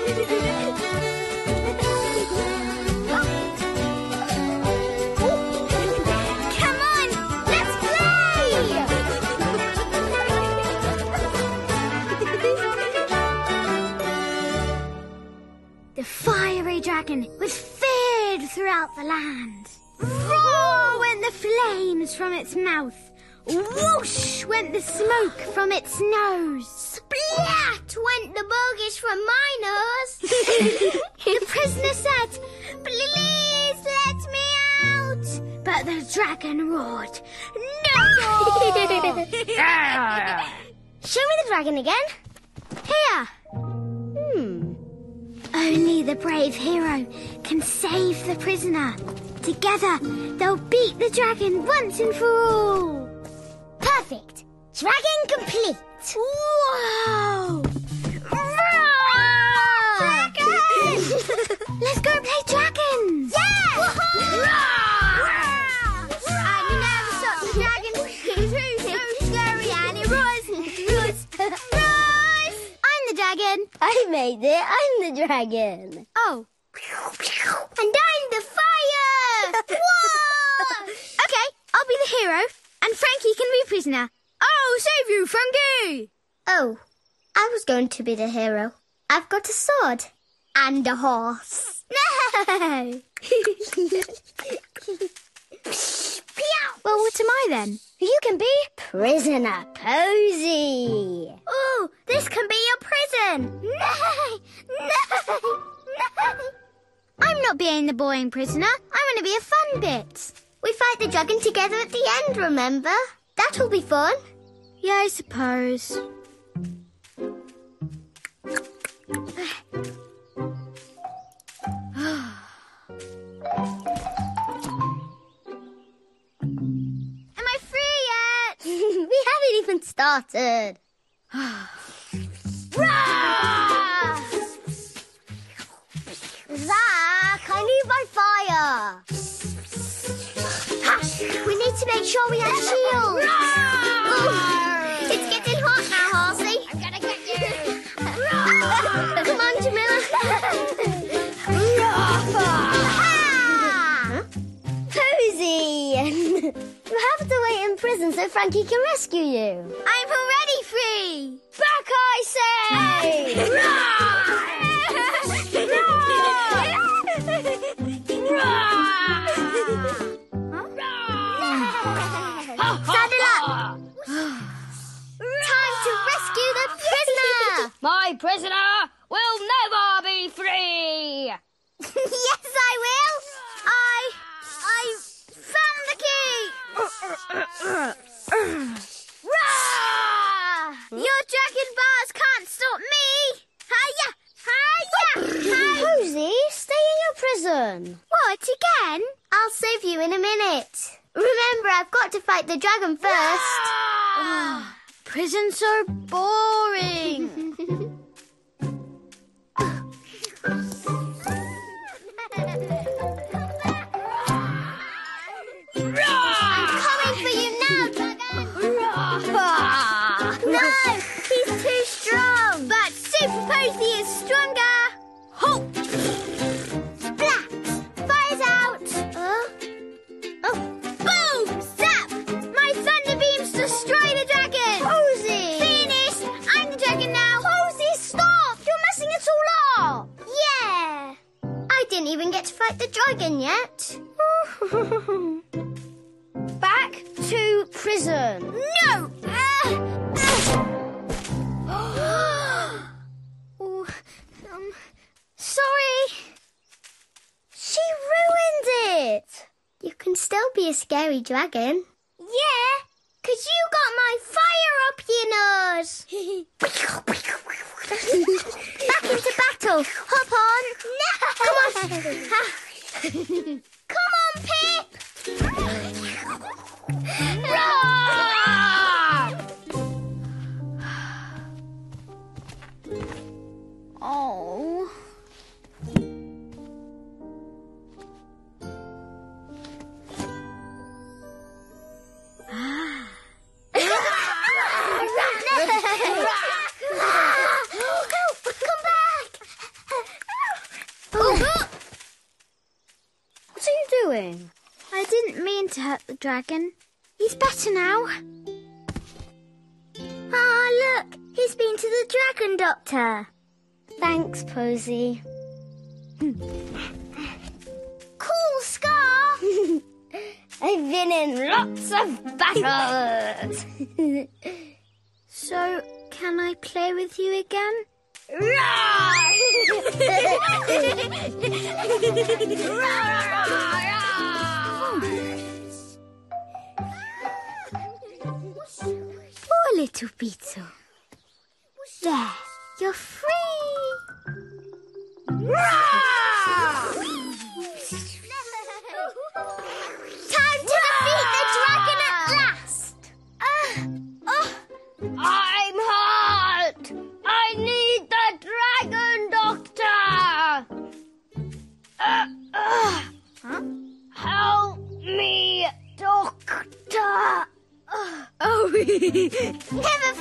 Come on, let's play! The fiery dragon was feared throughout the land. Roar went the flames from its mouth. Whoosh went the smoke from its nose. Splat went the boogers from my nose. The prisoner said, "Please let me out." But the dragon roared, "No!" Show me the dragon again. Here. Only the brave hero can save the prisoner. Together, they'll beat the dragon once and for all. Perfect. Dragon complete. Whoa! Dragon! Let's go play dragons! Yeah! I never saw the dragon. He's so scary and he roars. I'm the dragon. I made it. I'm the dragon. Oh. And I'm the fire! Whoa! Okay, I'll be the hero and Frankie can be prisoner. I'll save you, Frankie! Oh, I was going to be the hero. I've got a sword. And a horse. No! Well, what am I then? You can be Prisoner Posy. Oh, this can be your prison! No! No! No! I'm not being the boring prisoner. I want to be a fun bit. We fight the dragon together at the end, remember? That'll be fun. Yeah, I suppose. Am I free yet? We haven't even started. Zach, I need my fire. We need to make sure we have shields. It's getting hot now, Horsey. I'm gonna get you. Come on, Jamila. Posy! You have to wait in prison so Frankie can rescue you. I'm already free! Back, I Saddle up! Time to rescue the prisoner! My prisoner will never be free! Yes, I will! I found the key! Your dragon bars can't stop me! Hiya! Hiya! Posy, stay in your prison. What, again? I'll save you in a minute. Remember, I've got to fight the dragon first. Prison's so boring. I'm coming for you now, dragon. No, he's too strong. But Super Posy is stronger. Halt! Splat! Fire's out! Boom! Zap! My thunder beams destroy the dragon! Posy! Finished! I'm the dragon now! Posy, stop! You're messing it all up. Yeah. I didn't even get to fight the dragon yet. Back to prison. No! Sorry. She ruined it. You can still be a scary dragon. Yeah, 'cause you got my fire up your nose. Back into battle. Hop on. No! Come on. Come on, Pip! Oh. doing? I didn't mean to hurt the dragon. He's better now. Ah, look! He's been to the dragon doctor. Thanks, Posy. Cool, Scar! I've been in lots of battles. So, can I play with you again? Poor little beetle. There, you're free. Time to defeat the dragon at last! I'm hurt. I need the dragon doctor. Help me, doctor. Oh, Never